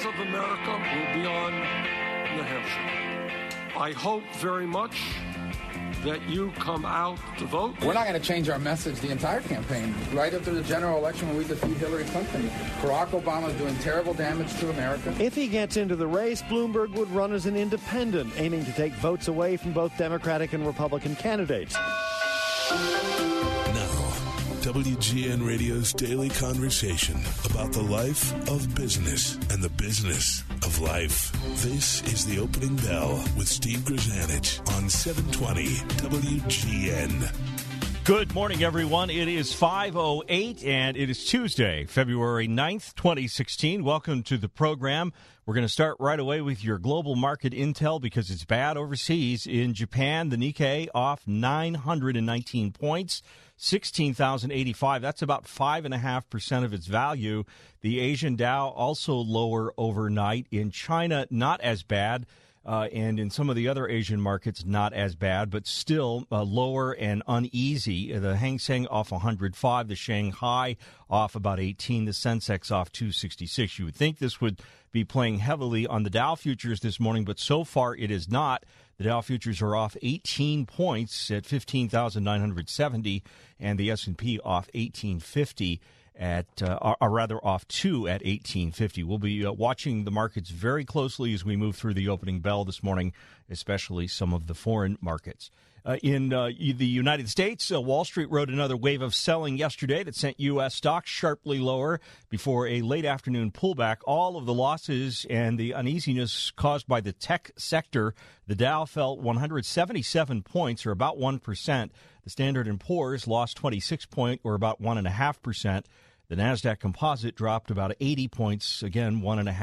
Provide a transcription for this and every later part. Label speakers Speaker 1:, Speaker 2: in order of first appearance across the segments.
Speaker 1: of America will be on New Hampshire. I hope very much that you come out to vote.
Speaker 2: We're not going to change our message the entire campaign. Right after the general election when we defeat Hillary Clinton, Barack Obama is doing terrible damage to America.
Speaker 3: If he gets into the race, Bloomberg would run as an independent, aiming to take votes away from both Democratic and Republican candidates.
Speaker 4: WGN Radio's daily conversation about the life of business and the business of life. This is The Opening Bell with Steve Grzanich on 720 WGN.
Speaker 5: Good morning, everyone. It is 5:08, and it is Tuesday, February 9th, 2016. Welcome to the program. We're going to start right away with your global market intel because it's bad overseas. In Japan, the Nikkei off 919 points. 16,085. That's about 5.5% of its value. The Asian Dow also lower overnight. In China, not as bad. And in some of the other Asian markets, not as bad, but still lower and uneasy. The Hang Seng off 105, the Shanghai off about 18, the Sensex off 266. You would think this would be playing heavily on the Dow futures this morning, but so far it is not. The Dow futures are off 18 points at 15,970, and the S&P off 1850 or rather off 2 at 1850. We'll be watching the markets very closely as we move through the opening bell this morning, especially some of the foreign markets. In the United States, Wall Street rode another wave of selling yesterday that sent U.S. stocks sharply lower before a late afternoon pullback. All of the losses and the uneasiness caused by the tech sector. The Dow fell 177 points, or about 1%. The Standard & Poor's lost 26 points, or about 1.5%. The NASDAQ Composite dropped about 80 points, again,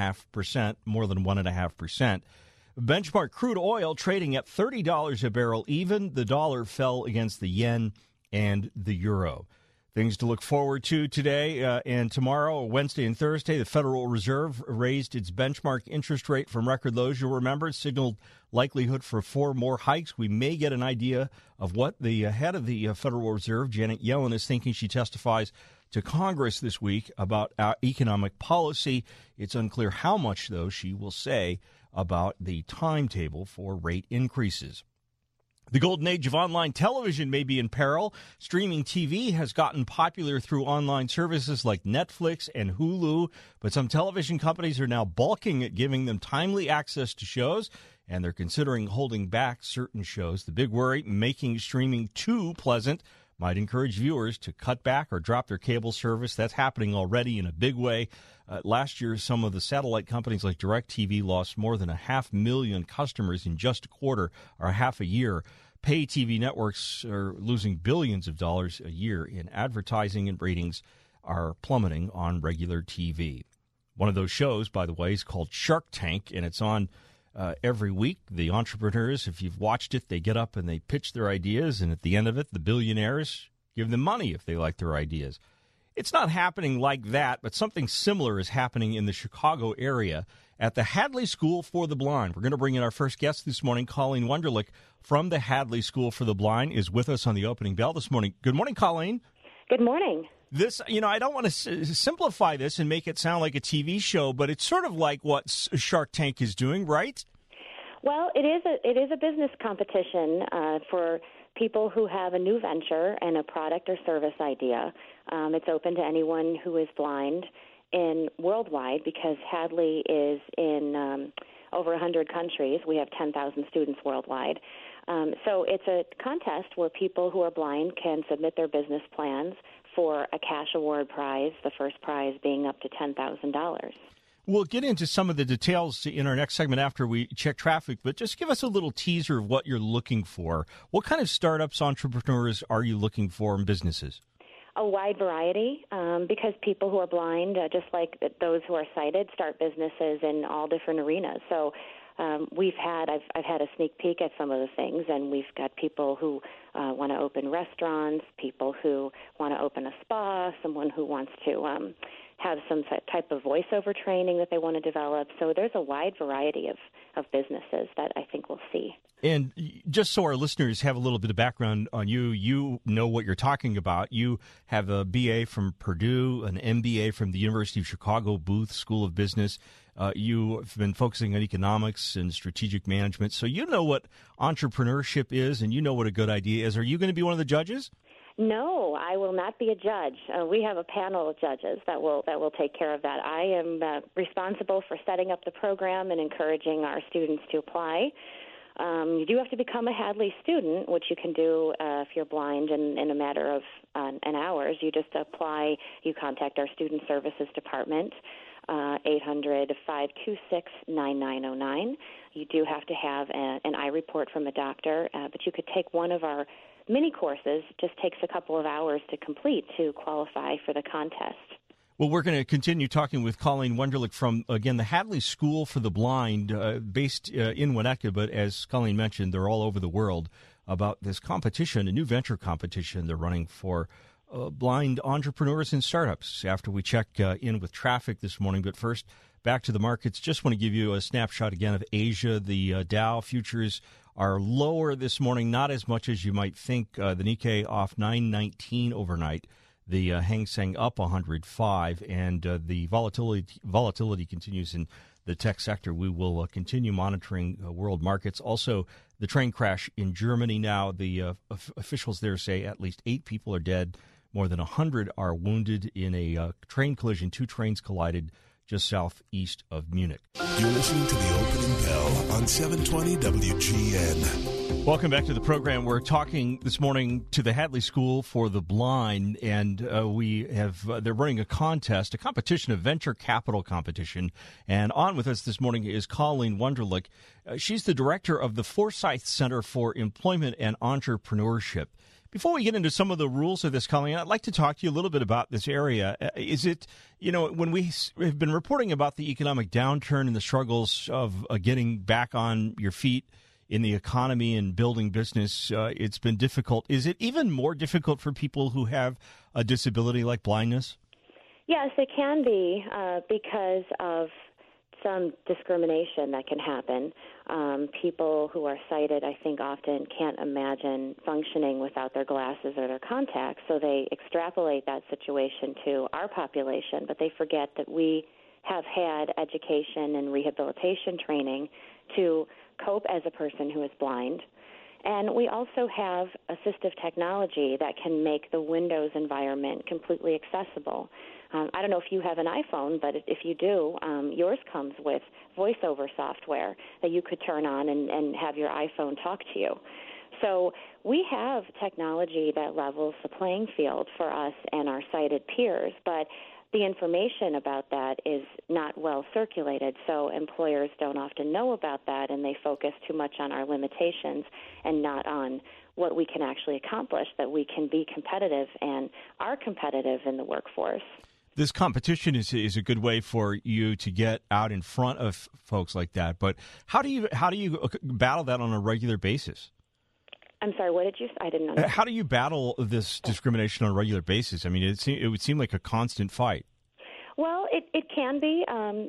Speaker 5: 1.5%, more than 1.5%. Benchmark crude oil trading at $30 a barrel even. The dollar fell against the yen and the euro. Things to look forward to today and tomorrow, Wednesday and Thursday. The Federal Reserve raised its benchmark interest rate from record lows. You'll remember it signaled likelihood for 4 more hikes. We may get an idea of what the head of the Federal Reserve, Janet Yellen, is thinking. She testifies to Congress this week about economic policy. It's unclear how much, though, she will say about the timetable for rate increases. The golden age of online television may be in peril. Streaming TV has gotten popular through online services like Netflix and Hulu, but some television companies are now balking at giving them timely access to shows, and they're considering holding back certain shows. The big worry, making streaming too pleasant, might encourage viewers to cut back or drop their cable service. That's happening already in a big way. Last year, some of the satellite companies like DirecTV lost more than 500,000 customers in just a quarter or half a year. Pay TV networks are losing billions of dollars a year in advertising, and ratings are plummeting on regular TV. One of those shows, by the way, is called Shark Tank, and it's on every week. The entrepreneurs, if you've watched it, they get up and they pitch their ideas, and at the end of it, the billionaires give them money if they like their ideas. It's not happening like that, but something similar is happening in the Chicago area at the Hadley School for the Blind. We're going to bring in our first guest this morning. Colleen Wunderlich from the Hadley School for the Blind is with us on the opening bell this morning. Good morning, Colleen.
Speaker 6: Good morning.
Speaker 5: This, I don't want to simplify this and make it sound like a TV show, but it's sort of like what Shark Tank is doing, right?
Speaker 6: Well, it is a business competition for people who have a new venture and a product or service idea. It's open to anyone who is blind in worldwide because Hadley is in over 100 countries. We have 10,000 students worldwide. So it's a contest where people who are blind can submit their business plans for a cash award prize, the first prize being up to $10,000.
Speaker 5: We'll get into some of the details in our next segment after we check traffic, but just give us a little teaser of what you're looking for. What kind of startups, entrepreneurs are you looking for in businesses?
Speaker 6: A wide variety, because people who are blind, just like those who are sighted, start businesses in all different arenas. So I've had a sneak peek at some of the things, and we've got people who want to open restaurants, people who want to open a spa, someone who wants to have some type of voiceover training that they want to develop. So there's a wide variety of businesses that I think we'll see.
Speaker 5: And just so our listeners have a little bit of background on you, you know what you're talking about. You have a BA from Purdue, an MBA from the University of Chicago Booth School of Business. You have been focusing on economics and strategic management, so you know what entrepreneurship is, and you know what a good idea is. Are you going to be one of the judges?
Speaker 6: No, I will not be a judge. We have a panel of judges that will take care of that. I am responsible for setting up the program and encouraging our students to apply. You do have to become a Hadley student, which you can do if you're blind in a matter of an hours. You just apply. You contact our Student Services Department, 800-526-9909. You do have to have an eye report from a doctor, but you could take one of our mini courses. Just takes a couple of hours to complete to qualify for the contest.
Speaker 5: Well, we're going to continue talking with Colleen Wunderlich from, again, the Hadley School for the Blind, based in Winnetka, but as Colleen mentioned, they're all over the world, about this competition, a new venture competition they're running for blind entrepreneurs and startups, after we check in with traffic this morning. But first, back to the markets. Just want to give you a snapshot again of Asia. The Dow futures are lower this morning, not as much as you might think. The Nikkei off 919 overnight. The Hang Seng up 105, and the volatility continues in the tech sector. We will continue monitoring world markets. Also, the train crash in Germany now. The officials there say at least 8 people are dead. More than 100 are wounded in a train collision. 2 trains collided just southeast of Munich.
Speaker 4: You're listening to The Opening Bell on 720 WGN.
Speaker 5: Welcome back to the program. We're talking this morning to the Hadley School for the Blind, and they're running a competition, a venture capital competition. And on with us this morning is Colleen Wunderlich. She's the director of the Forsyth Center for Employment and Entrepreneurship. Before we get into some of the rules of this, Colleen, I'd like to talk to you a little bit about this area. Is it, when we have been reporting about the economic downturn and the struggles of getting back on your feet in the economy and building business, it's been difficult. Is it even more difficult for people who have a disability like blindness?
Speaker 6: Yes, it can be because of some discrimination that can happen. People who are sighted, I think, often can't imagine functioning without their glasses or their contacts, so they extrapolate that situation to our population, but they forget that we have had education and rehabilitation training to cope as a person who is blind. And we also have assistive technology that can make the Windows environment completely accessible. I don't know if you have an iPhone, but if you do, yours comes with voiceover software that you could turn on and have your iPhone talk to you. So we have technology that levels the playing field for us and our sighted peers, but the information about that is not well circulated, so employers don't often know about that, and they focus too much on our limitations and not on what we can actually accomplish, that we can be competitive and are competitive in the workforce.
Speaker 5: This competition is a good way for you to get out in front of folks like that. But how do you battle that on a regular basis?
Speaker 6: I'm sorry, what did you say? I didn't know.
Speaker 5: How do you battle this discrimination on a regular basis? I mean, it would seem like a constant fight.
Speaker 6: Well, it can be.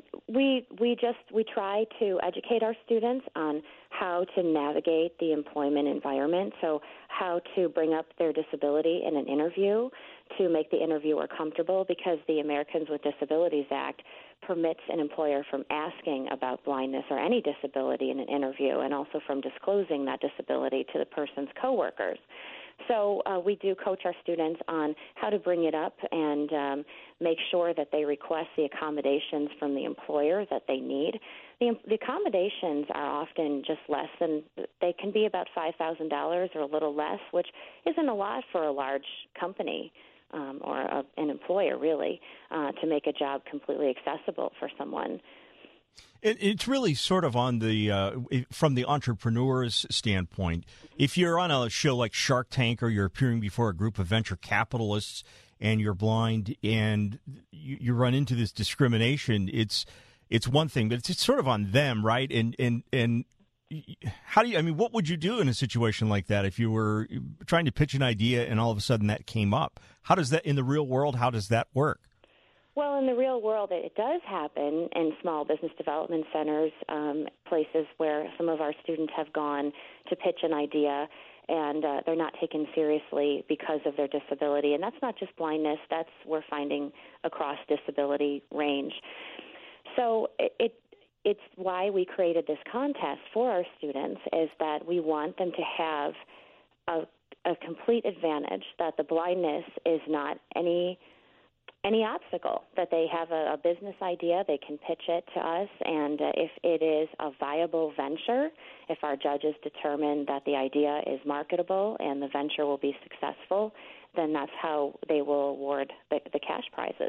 Speaker 6: We try to educate our students on how to navigate the employment environment, so how to bring up their disability in an interview to make the interviewer comfortable, because the Americans with Disabilities Act permits an employer from asking about blindness or any disability in an interview, and also from disclosing that disability to the person's coworkers. So we do coach our students on how to bring it up and make sure that they request the accommodations from the employer that they need. The accommodations are often just less than, they can be about $5,000 or a little less, which isn't a lot for a large company or an employer, really, to make a job completely accessible for someone.
Speaker 5: It's really sort of on the from the entrepreneur's standpoint. If you're on a show like Shark Tank, or you're appearing before a group of venture capitalists and you're blind and you run into this discrimination, it's one thing, but it's sort of on them, right? And how do you? I mean, what would you do in a situation like that if you were trying to pitch an idea and all of a sudden that came up? How does that in the real world? How does that work?
Speaker 6: Well, in the real world, it does happen in small business development centers, places where some of our students have gone to pitch an idea, and they're not taken seriously because of their disability. And that's not just blindness. We're finding across disability range. So it's why we created this contest for our students, is that we want them to have a complete advantage, that the blindness is not any obstacle, that they have a business idea, they can pitch it to us, and if it is a viable venture, if our judges determine that the idea is marketable and the venture will be successful, then that's how they will award the cash prizes.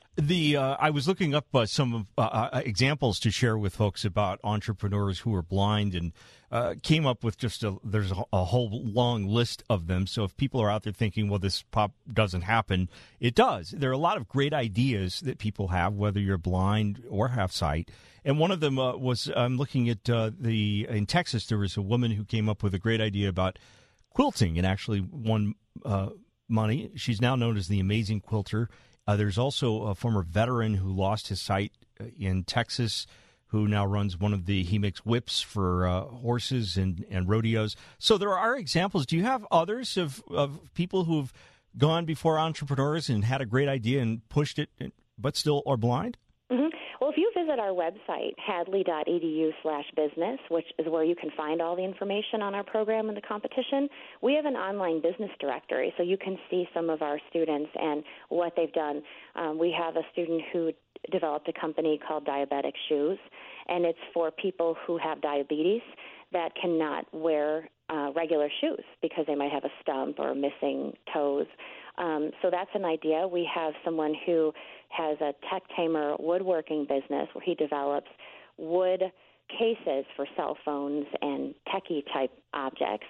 Speaker 5: I was looking up some examples to share with folks about entrepreneurs who are blind, and came up with there's a whole long list of them. So if people are out there thinking, well, this doesn't happen, it does. There are a lot of great ideas that people have, whether you're blind or have sight. And one of them was, I'm looking at in Texas, there was a woman who came up with a great idea about quilting and actually won money. She's now known as the Amazing Quilter. There's also a former veteran who lost his sight in Texas, who now runs he makes whips for horses and rodeos. So there are examples. Do you have others of people who've gone before entrepreneurs and had a great idea and pushed it, but still are blind?
Speaker 6: Mm-hmm. Well, if you visit our website, hadley.edu/business, which is where you can find all the information on our program and the competition, we have an online business directory, so you can see some of our students and what they've done. We have a student who developed a company called Diabetic Shoes, and it's for people who have diabetes that cannot wear regular shoes because they might have a stump or missing toes. So that's an idea. We have someone who has a Tech Tamer woodworking business where he develops wood cases for cell phones and techie-type objects.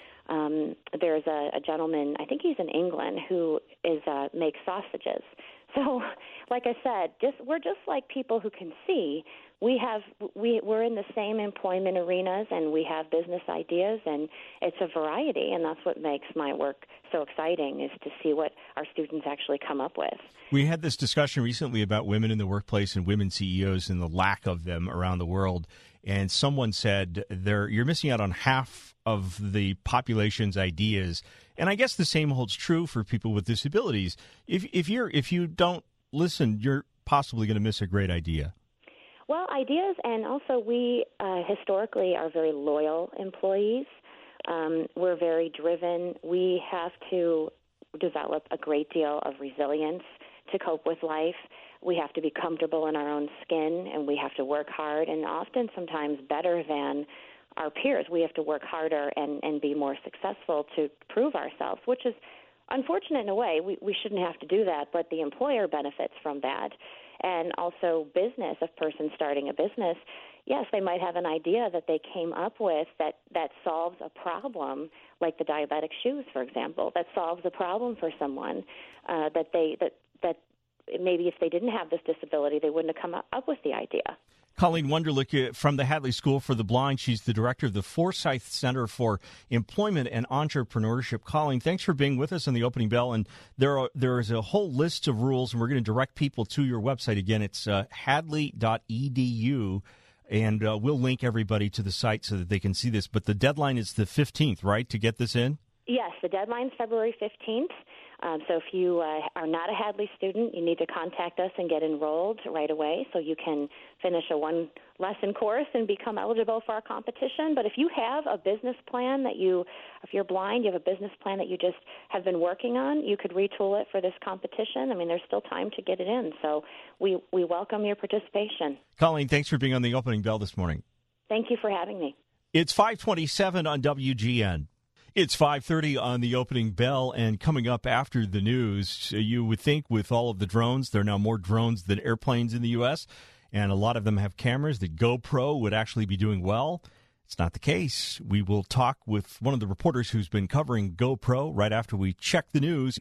Speaker 6: There's a gentleman, I think he's in England, who makes sausages. So, like I said, we're just like people who can see. We're in the same employment arenas, and we have business ideas, and it's a variety, and that's what makes my work so exciting, is to see what our students actually come up with.
Speaker 5: We had this discussion recently about women in the workplace and women CEOs and the lack of them around the world, and someone said you're missing out on half of the population's ideas. And I guess the same holds true for people with disabilities. If you don't listen, you're possibly going to miss a great idea.
Speaker 6: Well, ideas, and also we historically are very loyal employees. We're very driven. We have to develop a great deal of resilience to cope with life. We have to be comfortable in our own skin, and we have to work hard, and often sometimes better than our peers. We have to work harder and be more successful to prove ourselves, which is unfortunate in a way. We shouldn't have to do that, but the employer benefits from that. And also business, a person starting a business, yes, they might have an idea that they came up with that solves a problem, like the diabetic shoes, for example, that solves a problem for someone that maybe if they didn't have this disability, they wouldn't have come up with the idea.
Speaker 5: Colleen Wunderlich from the Hadley School for the Blind. She's the director of the Forsyth Center for Employment and Entrepreneurship. Colleen, thanks for being with us on the opening bell. And there is a whole list of rules, and we're going to direct people to your website. Again, it's hadley.edu, and we'll link everybody to the site so that they can see this. But the deadline is the 15th, right, to get this in?
Speaker 6: Yes, the deadline is February 15th. So if you are not a Hadley student, you need to contact us and get enrolled right away so you can finish a one-lesson course and become eligible for our competition. But if you have a business plan if you're blind, you have a business plan that you just have been working on, you could retool it for this competition. I mean, there's still time to get it in. So we welcome your participation.
Speaker 5: Colleen, thanks for being on the opening bell this morning.
Speaker 6: Thank you for having me.
Speaker 5: It's 5:27 on WGN. It's 5:30 on the opening bell, and coming up after the news, you would think with all of the drones, there are now more drones than airplanes in the U.S., and a lot of them have cameras, that GoPro would actually be doing well. It's not the case. We will talk with one of the reporters who's been covering GoPro right after we check the news.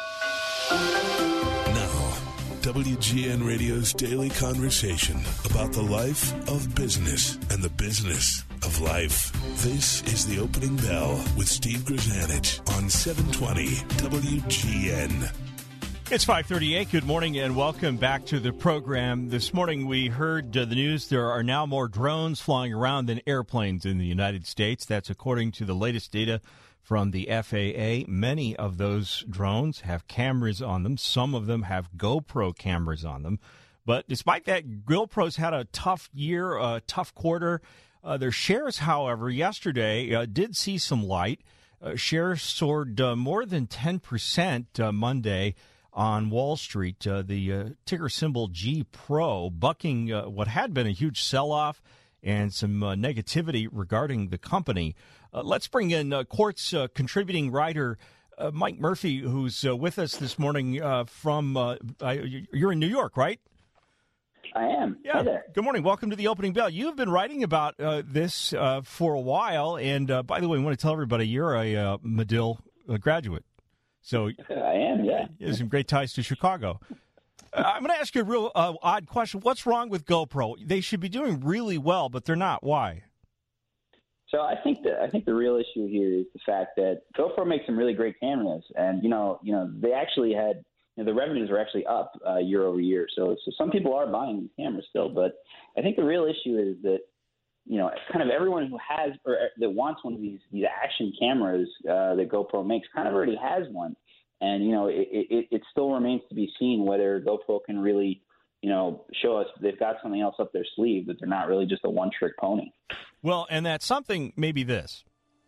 Speaker 4: Now, WGN Radio's daily conversation about the life of business and the business of life. This is the opening bell with Steve Grzanich on 720 WGN.
Speaker 5: It's 5:38. Good morning and welcome back to the program. This morning we heard the news. There are now more drones flying around than airplanes in the United States. That's according to the latest data from the FAA. Many of those drones have cameras on them. Some of them have GoPro cameras on them. But despite that, GoPro's had a tough year, a tough quarter. Their shares, however, yesterday did see some light. Shares soared more than 10% Monday on Wall Street. The ticker symbol GPRO, bucking what had been a huge sell-off and some negativity regarding the company. Let's bring in Quartz contributing writer Mike Murphy, who's with us this morning from, you're in New York, right?
Speaker 7: I am.
Speaker 5: Yeah.
Speaker 7: Hi there.
Speaker 5: Good morning. Welcome to the Opening Bell. You've been writing about this for a while, and by the way, I want to tell everybody you're a Medill graduate. So
Speaker 7: I am, yeah.
Speaker 5: You have some great ties to Chicago. I'm going to ask you a real odd question. What's wrong with GoPro? They should be doing really well, but they're not. Why?
Speaker 7: So I think the real issue here is the fact that GoPro makes some really great cameras, and they actually had the revenues are actually up year over year. So some people are buying these cameras still, but I think the real issue is that kind of everyone who has or that wants one of these action cameras that GoPro makes kind of already has one, and it still remains to be seen whether GoPro can really show us they've got something else up their sleeve, that they're not really just a one-trick pony.
Speaker 5: Well, and that something maybe this.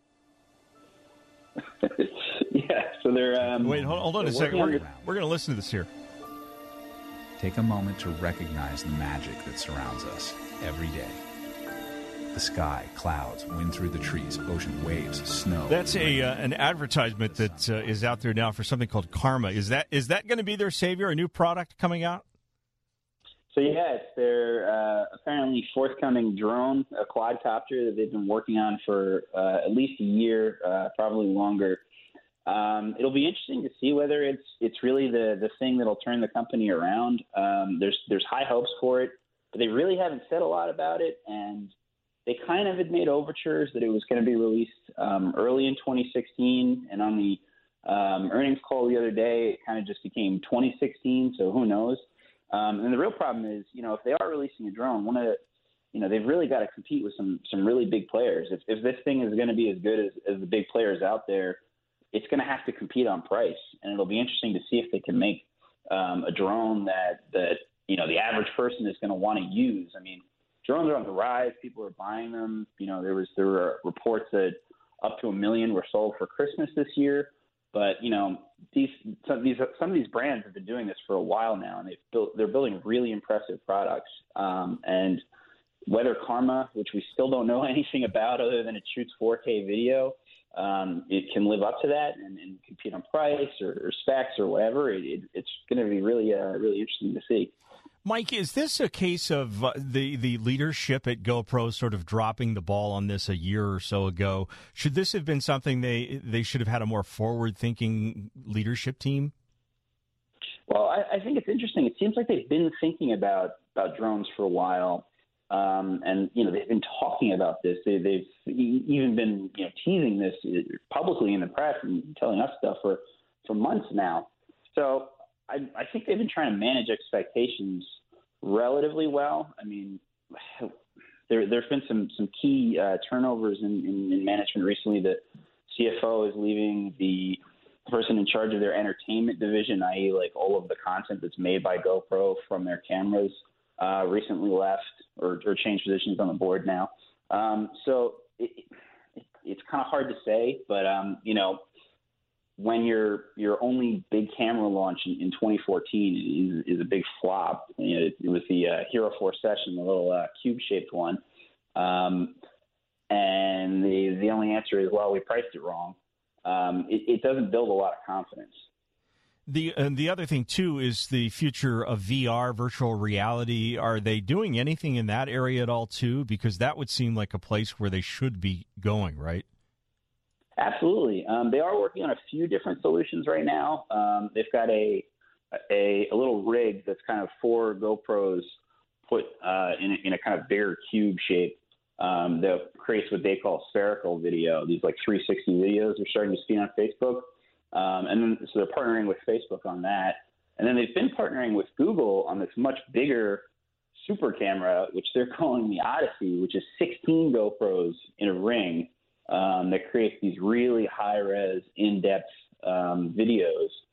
Speaker 7: Yeah, so they're...
Speaker 5: Wait, hold on a second. We're going to listen to this here.
Speaker 8: Take a moment to recognize the magic that surrounds us every day. The sky, clouds, wind through the trees, ocean, waves, snow.
Speaker 5: That's an advertisement that is out there now for something called Karma. Is that going to be their savior, a new product coming out?
Speaker 7: So, yeah, it's their apparently forthcoming drone, a quadcopter that they've been working on for at least a year, probably longer. It'll be interesting to see whether it's really the thing that'll turn the company around. There's high hopes for it, but they really haven't said a lot about it, and they kind of had made overtures that it was going to be released early in 2016, and on the earnings call the other day, it kind of just became 2016, so who knows? And the real problem is, if they are releasing a drone, they've really got to compete with some really big players. If this thing is going to be as good as the big players out there, it's going to have to compete on price, and it'll be interesting to see if they can make a drone that the average person is going to want to use. I mean, drones are on the rise; people are buying them. There were reports that up to 1 million were sold for Christmas this year. But some of these brands have been doing this for a while now, and they're building really impressive products. And whether Karma, which we still don't know anything about other than it shoots 4K video, it can live up to that and compete on price or specs or whatever. It's going to be really interesting to see.
Speaker 5: Mike, is this a case of the leadership at GoPro sort of dropping the ball on this a year or so ago? Should this have been something they should have had a more forward-thinking leadership team?
Speaker 7: Well, I think it's interesting. It seems like they've been thinking about drones for a while, and they've been talking about this. They've even been teasing this publicly in the press and telling us stuff for months now. So I think they've been trying to manage expectations relatively well. I mean, there's been some key turnovers in management recently. The CFO is leaving. The person in charge of their entertainment division, i.e. like all of the content that's made by GoPro from their cameras, recently left or changed positions on the board now. So it's kind of hard to say, but when your only big camera launch in 2014 is a big flop. It was the Hero 4 Session, the little cube-shaped one, and the only answer is, well, we priced it wrong. It doesn't build a lot of confidence.
Speaker 5: The other thing, too, is the future of VR, virtual reality. Are they doing anything in that area at all, too? Because that would seem like a place where they should be going, right?
Speaker 7: Absolutely. They are working on a few different solutions right now. They've got a little rig that's kind of 4 GoPros put in a kind of bigger cube shape that creates what they call spherical video. These like 360 videos they're starting to see on Facebook. And then so they're partnering with Facebook on that. And then they've been partnering with Google on this much bigger super camera, which they're calling the Odyssey, which is 16 GoPros in a ring. That creates these really high-res, in-depth videos.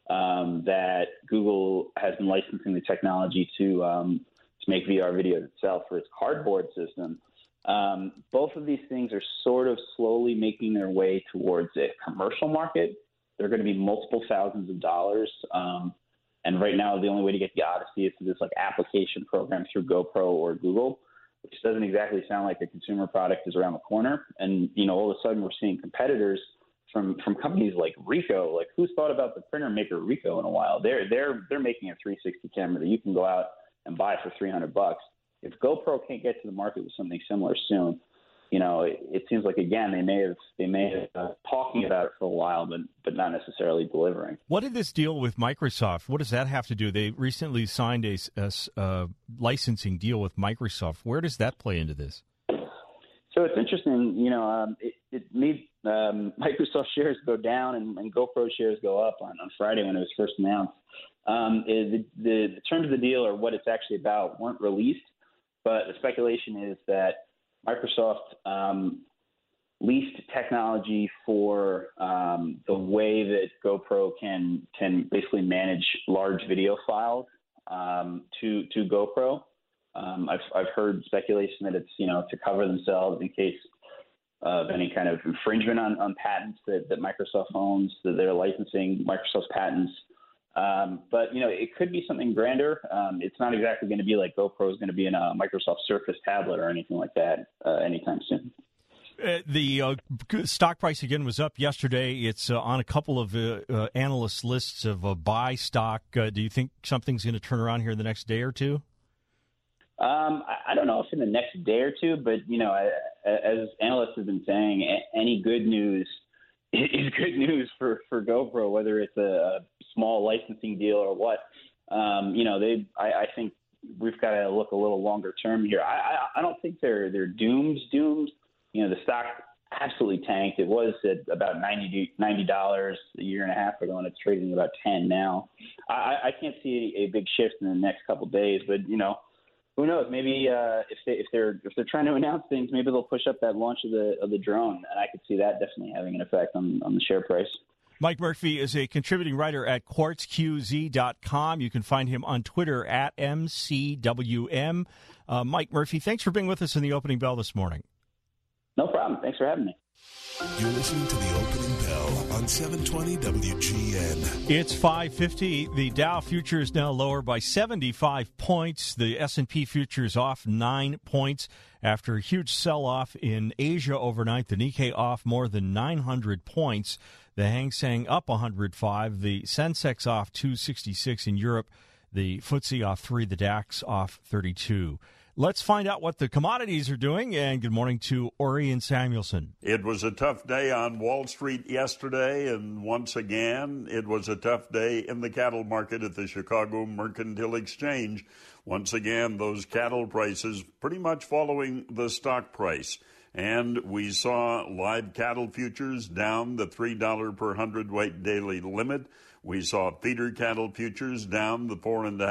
Speaker 7: that Google has been licensing the technology to make VR videos itself for its Cardboard system. Both of these things are sort of slowly making their way towards a commercial market. They're going to be multiple thousands of dollars. And right now, the only way to get the Odyssey is through this like application program through GoPro or Google, which doesn't exactly sound like a consumer product is around the corner. And, all of a sudden we're seeing competitors from companies like Ricoh. Like, who's thought about the printer maker Ricoh in a while? They're making a 360 camera that you can go out and buy for $300. If GoPro can't get to the market with something similar soon, it seems like, again, they may have talking about it for a while, but not necessarily delivering.
Speaker 5: What did this deal with Microsoft? What does that have to do? They recently signed a licensing deal with Microsoft. Where does that play into this?
Speaker 7: So it's interesting. It made Microsoft shares go down and GoPro shares go up on Friday when it was first announced. The terms of the deal or what it's actually about weren't released, but the speculation is that Microsoft leased technology for the way that GoPro can basically manage large video files to GoPro. I've heard speculation that it's to cover themselves in case of any kind of infringement on patents that Microsoft owns, that they're licensing Microsoft's patents. But it could be something grander. It's not exactly going to be like GoPro is going to be in a Microsoft Surface tablet or anything like that anytime soon.
Speaker 5: The stock price again was up yesterday. It's on a couple of analyst lists of a buy stock. Do you think something's going to turn around here in the next day or two?
Speaker 7: I don't know if in the next day or two, but as analysts have been saying, any good news is good news for GoPro, whether it's a small licensing deal or what. I think we've got to look a little longer term here. I don't think they're doomed. The stock absolutely tanked. It was at about $90 a year and a half ago, and it's trading about $10 now. I can't see a big shift in the next couple of days, but who knows? Maybe if they're trying to announce things, maybe they'll push up that launch of the drone, and I could see that definitely having an effect on the share price.
Speaker 5: Mike Murphy is a contributing writer at QuartzQZ.com. You can find him on Twitter at MCWM. Mike Murphy, thanks for being with us in the opening bell this morning.
Speaker 7: No problem. Thanks for having me.
Speaker 4: You're listening to the opening bell on 720 WGN.
Speaker 5: It's 5:50. The Dow futures now lower by 75 points. The S&P futures off 9 points after a huge sell-off in Asia overnight. The Nikkei off more than 900 points. The Hang Seng up 105. The Sensex off 266 in Europe. The FTSE off 3. The DAX off 32. Let's find out what the commodities are doing, and good morning to Orion Samuelson.
Speaker 9: It was a tough day on Wall Street yesterday, and once again, it was a tough day in the cattle market at the Chicago Mercantile Exchange. Once again, those cattle prices pretty much following the stock price. And we saw live cattle futures down the $3 per hundredweight daily limit. We saw feeder cattle futures down the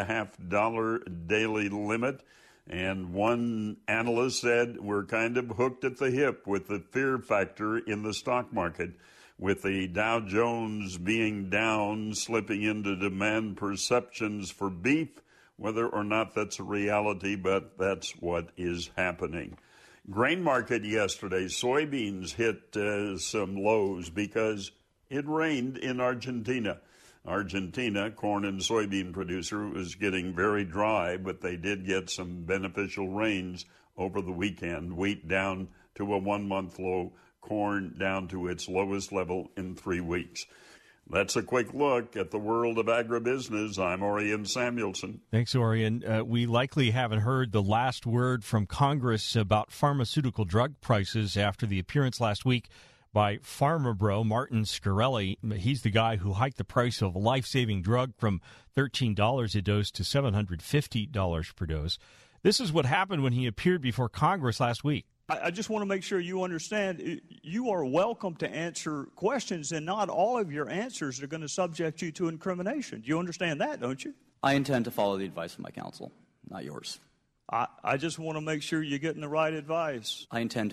Speaker 9: $4.50 daily limit. And one analyst said we're kind of hooked at the hip with the fear factor in the stock market, with the Dow Jones being down, slipping into demand perceptions for beef, whether or not that's a reality, but that's what is happening. Grain market yesterday, soybeans hit some lows because it rained in Argentina. Argentina, corn and soybean producer, was getting very dry, but they did get some beneficial rains over the weekend. Wheat down to a 1-month low, corn down to its lowest level in 3 weeks. That's a quick look at the world of agribusiness. I'm Orion Samuelson.
Speaker 5: Thanks, Orion. We likely haven't heard the last word from Congress about pharmaceutical drug prices after the appearance last week by PharmaBro Martin Shkreli. He's the guy who hiked the price of a life-saving drug from $13 a dose to $750 per dose. This is what happened when he appeared before Congress last week.
Speaker 10: I just want to make sure you understand you are welcome to answer questions, and not all of your answers are going to subject you to incrimination. You understand that, don't you?
Speaker 11: I intend to follow the advice of my counsel, not yours.
Speaker 10: I just want to make sure you're getting the right advice.
Speaker 11: I intend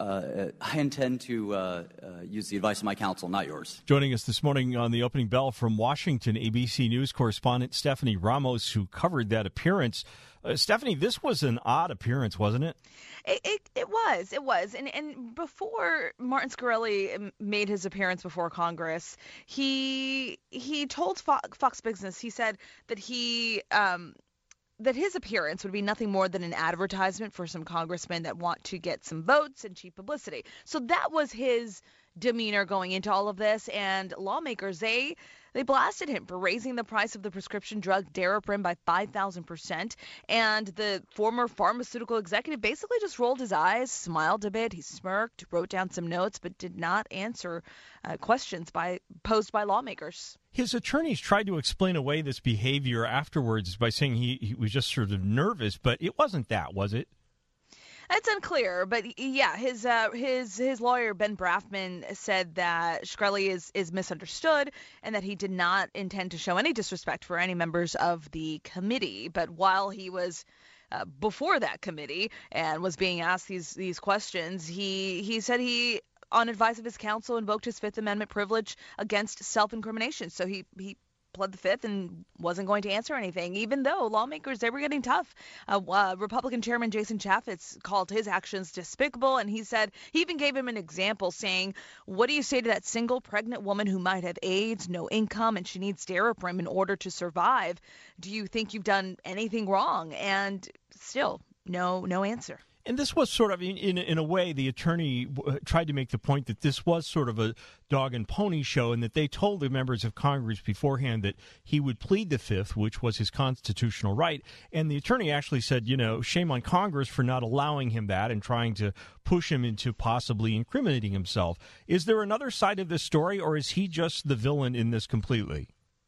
Speaker 11: to use the advice of my counsel, not yours.
Speaker 5: Joining us this morning on the opening bell from Washington, ABC News correspondent Stephanie Ramos, who covered that appearance. Stephanie, this was an odd appearance, wasn't it?
Speaker 12: It was. And before Martin Shkreli made his appearance before Congress, he told Fox Business, he said that that his appearance would be nothing more than an advertisement for some congressmen that want to get some votes and cheap publicity. So that was his demeanor going into all of this, and lawmakers, they blasted him for raising the price of the prescription drug Daraprim by 5,000%, and the former pharmaceutical executive basically just rolled his eyes, smiled a bit, he smirked, wrote down some notes, but did not answer questions posed by lawmakers.
Speaker 5: His attorneys tried to explain away this behavior afterwards by saying he was just sort of nervous, but it wasn't that, was it?
Speaker 12: It's unclear, but yeah, his lawyer Ben Brafman said that Shkreli is misunderstood and that he did not intend to show any disrespect for any members of the committee. But while he was before that committee and was being asked these questions, he said he, on advice of his counsel, invoked his Fifth Amendment privilege against self-incrimination. So he pled the Fifth and wasn't going to answer anything, even though lawmakers, they were getting tough. Republican Chairman Jason Chaffetz called his actions despicable, and he even gave him an example, saying, what do you say to that single pregnant woman who might have AIDS, no income, and she needs Daraprim in order to survive? Do you think you've done anything wrong? And still, no answer.
Speaker 5: And this was sort of, in a way, the attorney tried to make the point that this was sort of a dog and pony show, and that they told the members of Congress beforehand that he would plead the Fifth, which was his constitutional right. And the attorney actually said, shame on Congress for not allowing him that and trying to push him into possibly incriminating himself. Is there another side of this story, or is he just the villain in this completely?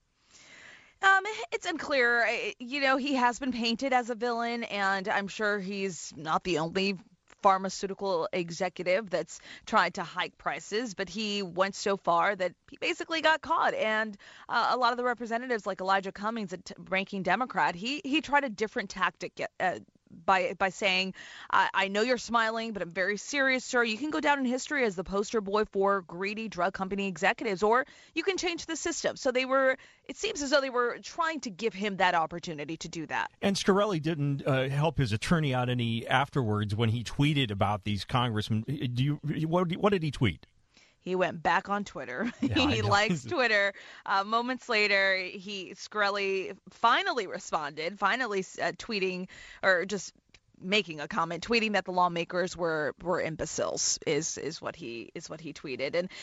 Speaker 12: It's unclear. He has been painted as a villain, and I'm sure he's not the only pharmaceutical executive that's tried to hike prices, but he went so far that he basically got caught. And a lot of the representatives, like Elijah Cummings, a ranking Democrat, he tried a different tactic by saying, I know you're smiling, but I'm very serious, sir. You can go down in history as the poster boy for greedy drug company executives, or you can change the system. So it seems as though they were trying to give him that opportunity to do that.
Speaker 5: And Shkreli didn't help his attorney out any afterwards when he tweeted about these congressmen. What did he tweet?
Speaker 12: He went back on Twitter.
Speaker 5: Yeah,
Speaker 12: he likes Twitter. Moments later, Shkreli finally responded, tweeting, or just making a comment, tweeting that the lawmakers were imbeciles is what he tweeted. And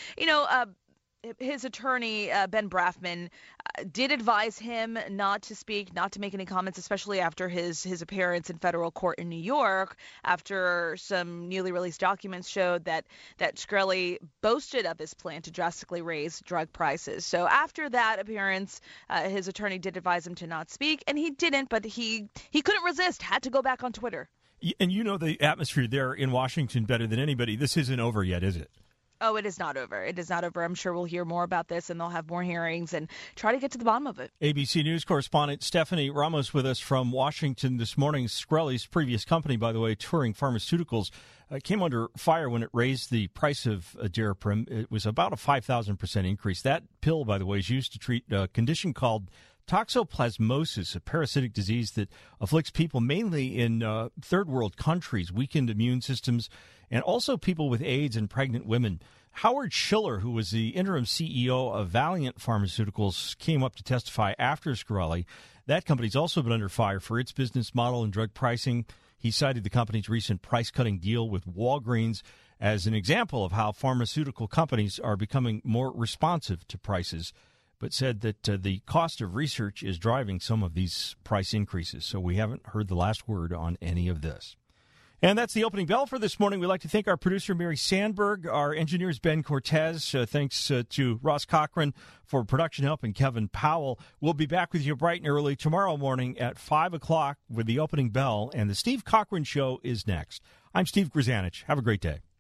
Speaker 12: his attorney, Ben Brafman, did advise him not to speak, not to make any comments, especially after his appearance in federal court in New York, after some newly released documents showed that Shkreli boasted of his plan to drastically raise drug prices. So after that appearance, his attorney did advise him to not speak, and he didn't, but he couldn't resist, had to go back on Twitter.
Speaker 5: And the atmosphere there in Washington better than anybody. This isn't over yet, is it?
Speaker 12: Oh, it is not over. It is not over. I'm sure we'll hear more about this, and they'll have more hearings and try to get to the bottom of it.
Speaker 5: ABC News correspondent Stephanie Ramos with us from Washington this morning. Shkreli's previous company, by the way, Turing Pharmaceuticals, came under fire when it raised the price of Daraprim. It was about a 5,000% increase. That pill, by the way, is used to treat a condition called toxoplasmosis, a parasitic disease that afflicts people mainly in third world countries, weakened immune systems, and also people with AIDS and pregnant women. Howard Schiller, who was the interim CEO of Valeant Pharmaceuticals, came up to testify after Shkreli. That company's also been under fire for its business model and drug pricing. He cited the company's recent price-cutting deal with Walgreens as an example of how pharmaceutical companies are becoming more responsive to prices, but said that the cost of research is driving some of these price increases. So we haven't heard the last word on any of this. And that's the opening bell for this morning. We'd like to thank our producer, Mary Sandberg, our engineers, Ben Cortez. Thanks to Ross Cochran for production help, and Kevin Powell. We'll be back with you bright and early tomorrow morning at 5 o'clock with the opening bell, and the Steve Cochran Show is next. I'm Steve Grzanich. Have a great day.